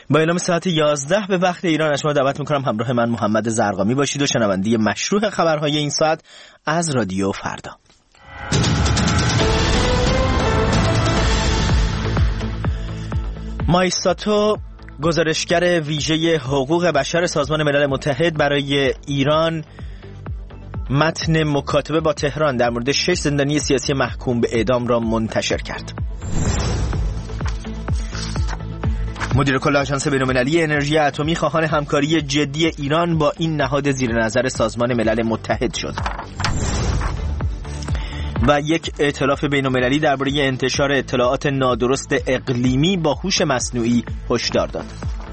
با اعلام ساعت 11 به وقت ایران شما دعوت میکنم همراه من محمد زرقامی باشید و شنونده مشروع خبرهای این ساعت از رادیو فردا. مایساتو گزارشگر ویژه حقوق بشر سازمان ملل متحد برای ایران متن مکاتبه با تهران در مورد 6 زندانی سیاسی محکوم به اعدام را منتشر کرد. مدیر کل آژانس بین‌المللی انرژی اتمی خواهان همکاری جدی ایران با این نهاد زیر نظر سازمان ملل متحد شد. و یک ائتلاف بین‌المللی درباره انتشار اطلاعات نادرست اقلیمی با هوش مصنوعی هشدار داد.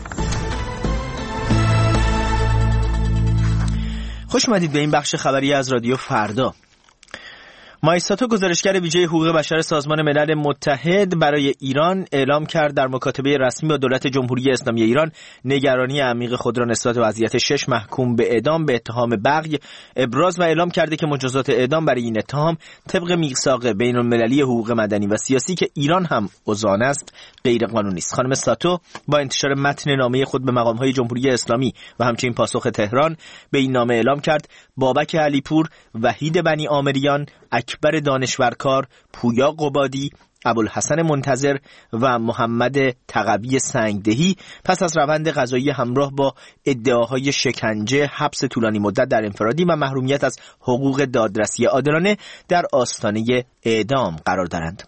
خوش اومدید به این بخش خبری از رادیو فردا. مایساتو گزارشگر ویژه حقوق بشر سازمان ملل متحد برای ایران اعلام کرد در مکاتبه رسمی با دولت جمهوری اسلامی ایران نگرانی عمیق خود را نسبت وضعیت 6 محکوم به اعدام به اتهام بغی ابراز و اعلام کرده که مجازات اعدام برای این اتهام طبق میثاق بین‌المللی حقوق مدنی و سیاسی که ایران هم عضو آن است غیر قانونی است. خانم ساتو با انتشار متن نامه خود به مقام‌های جمهوری اسلامی و همچنین پاسخ تهران به این نامه اعلام کرد بابک علیپور، وحید بنی عامریان، اکبر دانشورکار، پویا قبادی، ابوالحسن منتظر و محمد تقوی سنگدهی پس از روند قضایی همراه با ادعاهای شکنجه، حبس طولانی مدت در انفرادی و محرومیت از حقوق دادرسی عادلانه در آستانه اعدام قرار دارند.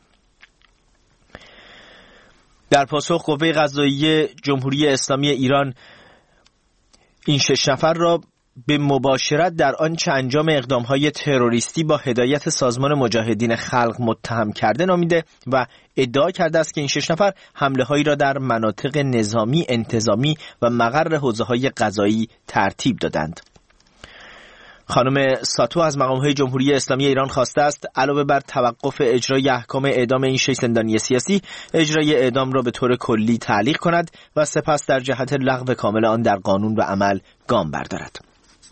در پاسخ قوه قضاییه جمهوری اسلامی ایران این 6 نفر را به مباشرت در آنچه انجام اقدام‌های تروریستی با هدایت سازمان مجاهدین خلق متهم کرده نامیده و ادعا کرده است که این 6 نفر حمله‌هایی را در مناطق نظامی، انتظامی و مقر حوزه‌های قضایی ترتیب دادند. خانم ساتو از مقام‌های جمهوری اسلامی ایران خواسته است علاوه بر توقف اجرای احکام اعدام این 6 زندانی سیاسی، اجرای اعدام را به طور کلی تعلیق کند و سپس در جهت لغو کامل آن در قانون و عمل گام بردارد.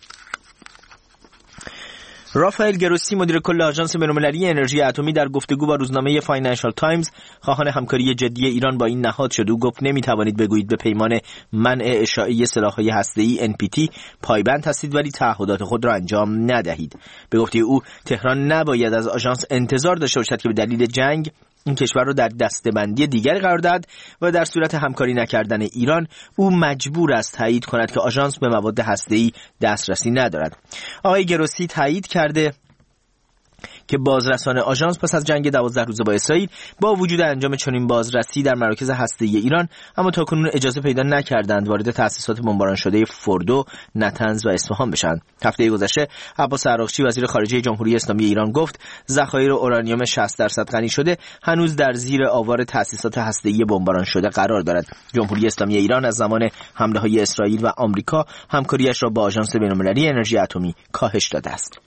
رافائل گروسی مدیر کل آژانس بین‌المللی انرژی اتمی در گفتگو با روزنامه فاینانشال تایمز خواهان همکاری جدی ایران با این نهاد شد. او گفت نمیتوانید بگویید به پیمان منع اشاعه سلاح‌های هسته‌ای NPT پایبند هستید ولی تعهدات خود را انجام ندهید. به گفته او تهران نباید از آژانس انتظار داشته باشد که به دلیل جنگ این کشور را در دسته‌بندی دیگری قرار دهد و در صورت همکاری نکردن ایران او مجبور است تایید کند که آژانس به مواد هسته‌ای دسترسی ندارد. آقای گروسی تایید کرده که بازرسان آژانس پس از جنگ 12 روزه با اسرائیل با وجود انجام چنین بازرسی در مراکز هسته‌ای ایران اما تاکنون اجازه پیدا نکردند وارد تأسیسات بمباران شده فردو، نطنز و اصفهان بشوند. هفته گذشته عباس عراقچی وزیر خارجه جمهوری اسلامی ایران گفت ذخایر اورانیوم 60% غنی شده هنوز در زیر آوار تأسیسات هسته‌ای بمباران شده قرار دارد. جمهوری اسلامی ایران از زمان حمله‌های اسرائیل و آمریکا همکاریش را با آژانس بین‌المللی انرژی اتمی کاهش داده است.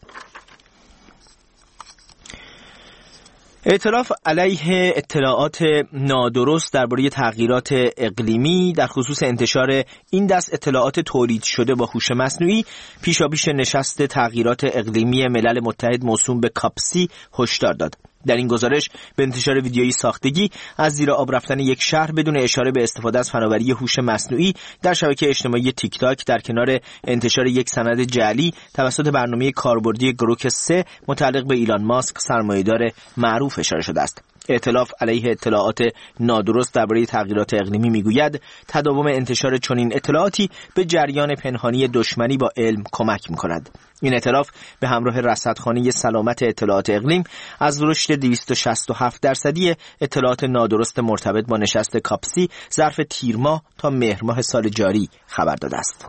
ائتلاف علیه اطلاعات نادرست درباره تغییرات اقلیمی در خصوص انتشار این دست اطلاعات تولید شده با هوش مصنوعی پیشاپیش نشست تغییرات اقلیمی ملل متحد موسوم به کاپسی هشدار داد. در این گزارش به انتشار ویدیویی ساختگی از زیر آب رفتن یک شهر بدون اشاره به استفاده از فناوری هوش مصنوعی در شبکه اجتماعی تیک تاک در کنار انتشار یک سند جعلی توسط برنامه کاربردی گروک 3 متعلق به ایلان ماسک سرمایه‌دار معروف اشاره شده است. ائتلاف علیه اطلاعات نادرست درباره تغییرات اقلیمی میگوید تداوم انتشار چنین اطلاعاتی به جریان پنهانی دشمنی با علم کمک می‌کند. این ائتلاف به همراه رصدخانه سلامت اطلاعات اقلیم از رشد 267% اطلاعات نادرست مرتبط با نشست کاپسی ظرف تیر ماه تا مهر ماه سال جاری خبر داده است.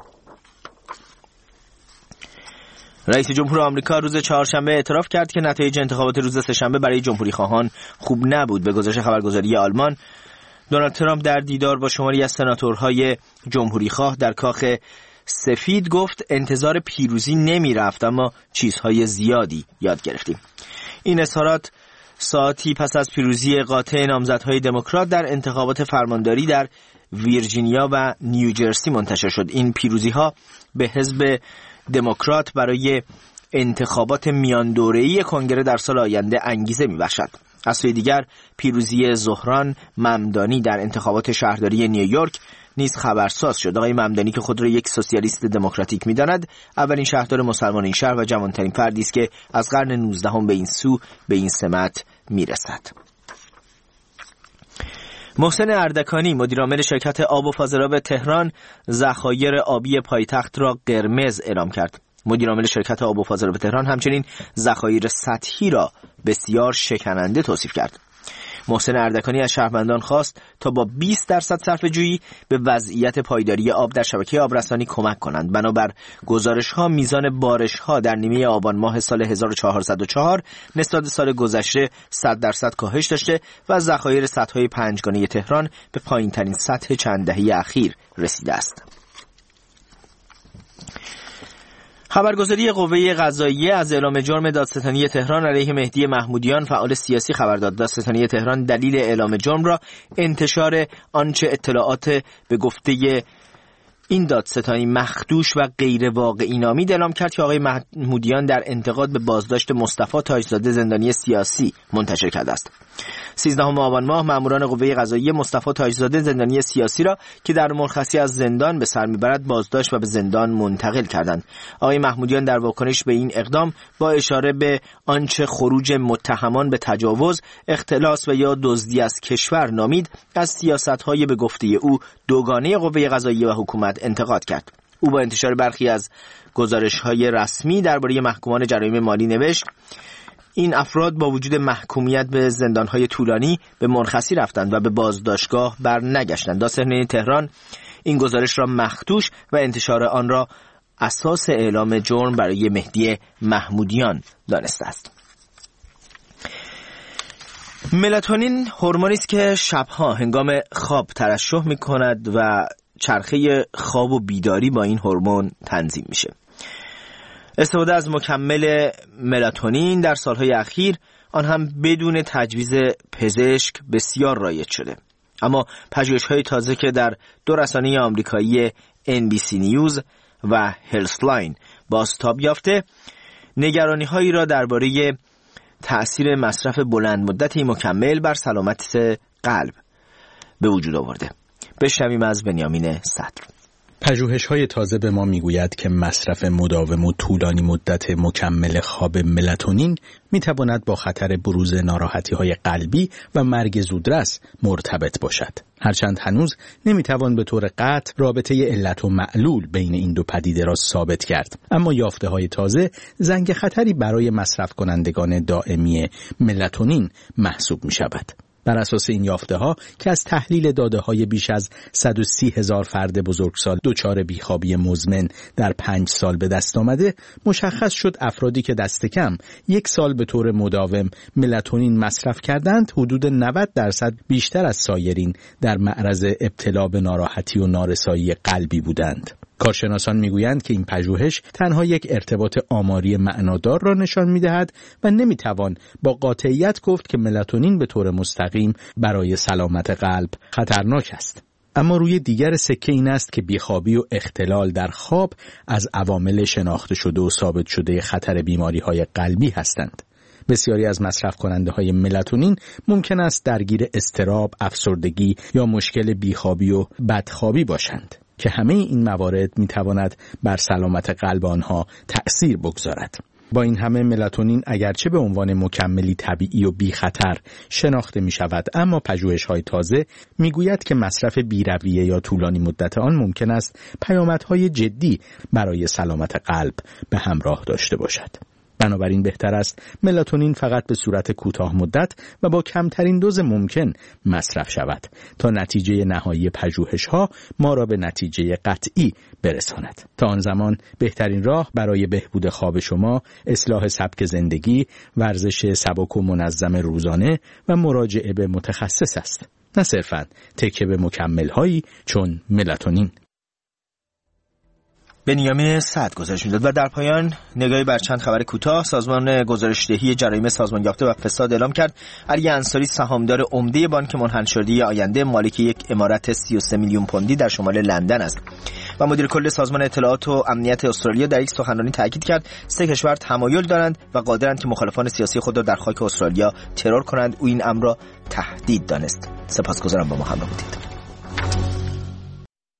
رئیس جمهور آمریکا روز چهارشنبه اعتراف کرد که نتایج انتخابات روز سه‌شنبه برای جمهوری خواهان خوب نبود. به گزارش خبرگزاری آلمان، دونالد ترامپ در دیدار با شماری از سناتورهای جمهوری خواه در کاخ سفید گفت انتظار پیروزی نمی رفت اما چیزهای زیادی یاد گرفتیم. این اظهارات ساعتی پس از پیروزی قاطع نامزدهای دموکرات در انتخابات فرمانداری در ویرجینیا و نیوجرسی منتشر شد. این پیروزی‌ها به حزب دموکرات برای انتخابات میان دوره‌ای کنگره در سال آینده انگیزه می‌بخشد. از سوی دیگر پیروزی زهران ممدانی در انتخابات شهرداری نیویورک نیز خبرساز شد. آقای ممدانی که خود را یک سوسیالیست دموکراتیک می‌داند، اولین شهردار مسلمان این شهر و جوانترین فردی است که از قرن 19 به این سو به این سمت میرسد. محسن اردکانی مدیرعامل شرکت آب و فاضلاب تهران ذخایر آبی پایتخت را قرمز اعلام کرد. مدیرعامل شرکت آب و فاضلاب تهران همچنین ذخایر سطحی را بسیار شکننده توصیف کرد. محسن اردکانی از شهروندان خواست تا با 20% صرفه‌جویی به وضعیت پایداری آب در شبکه آبرسانی کمک کنند. بنابر گزارش‌ها میزان بارش‌ها در نیمه آبان ماه سال 1404 نسبت به سال گذشته 100% کاهش داشته و ذخایر سدهای پنجگانه تهران به پایین‌ترین سطح چند دهه اخیر رسیده است. خبرگزاری قوه قضاییه از اعلام جرم دادستانی تهران علیه مهدی محمودیان فعال سیاسی خبر داد. دادستانی تهران دلیل اعلام جرم را انتشار آنچه اطلاعات به گفته این دادستانی مخدوش و غیر واقعی نامید اعلام کرد که آقای محمودیان در انتقاد به بازداشت مصطفی تاجزاده زندانی سیاسی منتشر کرده است. 13 آبان ماه ماموران قوه قضاییه مصطفی تاجزاده زندانی سیاسی را که در مرخصی از زندان به سر میبرد بازداشت و به زندان منتقل کردند. آقای محمودیان در واکنش به این اقدام با اشاره به آنچه خروج متهمان به تجاوز، اختلاس و یا دزدی از کشور نامید، از سیاست‌های به گفته او دوگانه قوه قضاییه و حکومت انتقاد کرد. او با انتشار برخی از گزارش‌های رسمی درباره محکومان جرایم مالی نوشت: این افراد با وجود محکومیت به زندان‌های طولانی به مرخصی رفتند و به بازداشتگاه بر نگشتند. دادستانی تهران این گزارش را مخدوش و انتشار آن را اساس اعلام جرم برای مهدی محمودیان دانسته است. ملاتونین هورمونی است که شبها هنگام خواب ترشح می‌کند و چرخه خواب و بیداری با این هورمون تنظیم میشه. استفاده از مکمل ملاتونین در سالهای اخیر، آن هم بدون تجویز پزشک، بسیار رایج شده. اما پژوهش‌های تازه که در دو رسانه آمریکایی NBC نیوز و هلسلاین بازتاب یافته، نگرانی‌هایی را درباره تأثیر مصرف بلند مدت این مکمل بر سلامت قلب به وجود آورده. بشنویم از بنیامین صدر. پژوهش‌های تازه به ما میگوید که مصرف مداوم و طولانی مدت مکمل خواب ملاتونین میتواند با خطر بروز ناراحتی‌های قلبی و مرگ زودرس مرتبط باشد. هرچند هنوز نمیتوان به طور قطع رابطه علت و معلول بین این دو پدیده را ثابت کرد، اما یافته‌های تازه زنگ خطری برای مصرف کنندگان دائمی ملاتونین محسوب می‌شود. بر اساس این یافته‌ها که از تحلیل داده‌های بیش از 130,000 فرد بزرگسال دچار بیخوابی مزمن در 5 سال به دست آمده، مشخص شد افرادی که دست کم 1 سال به طور مداوم ملاتونین مصرف کردند، حدود 90% بیشتر از سایرین در معرض ابتلا به ناراحتی و نارسایی قلبی بودند. کارشناسان میگویند که این پژوهش تنها یک ارتباط آماری معنادار را نشان میدهد و نمیتوان با قاطعیت گفت که ملاتونین به طور مستقیم برای سلامت قلب خطرناک است. اما روی دیگر سکه این است که بیخوابی و اختلال در خواب از عوامل شناخته شده و ثابت شده خطر بیماری‌های قلبی هستند. بسیاری از مصرف کننده های ملاتونین ممکن است درگیر اضطراب، افسردگی یا مشکل بیخوابی و بدخوابی باشند که همه این موارد میتواند بر سلامت قلب آنها تأثیر بگذارد. با این همه ملاتونین اگرچه به عنوان مکملی طبیعی و بی خطر شناخته می شود، اما پژوهش‌های تازه میگوید که مصرف بی‌رویه یا طولانی مدت آن ممکن است پیامدهای جدی برای سلامت قلب به همراه داشته باشد. بنابراین بهتر است ملاتونین فقط به صورت کوتاه مدت و با کمترین دوز ممکن مصرف شود تا نتیجه نهایی پژوهش‌ها ما را به نتیجه قطعی برساند. تا آن زمان بهترین راه برای بهبود خواب شما اصلاح سبک زندگی، ورزش سبک و منظم روزانه و مراجعه به متخصص است، نه صرفاً تکیه به مکمل‌هایی چون ملاتونین. بنیامین صدر گزارش می‌داد. و در پایان نگاهی بر چند خبر کوتاه. سازمان گزارشدهی جرایم سازمان یافته و فساد اعلام کرد علی انصاری سهامدار عمده بانک منحل شده آینده مالک یک عمارت 33 میلیون پوندی در شمال لندن است. و مدیر کل سازمان اطلاعات و امنیت استرالیا در یک سخنرانی تاکید کرد 3 کشور تمایل دارند و قادرند که مخالفان سیاسی خود را در خاک استرالیا ترور کنند. او این امر را تهدید دانست. سپاسگزارم با ما همراه بودید.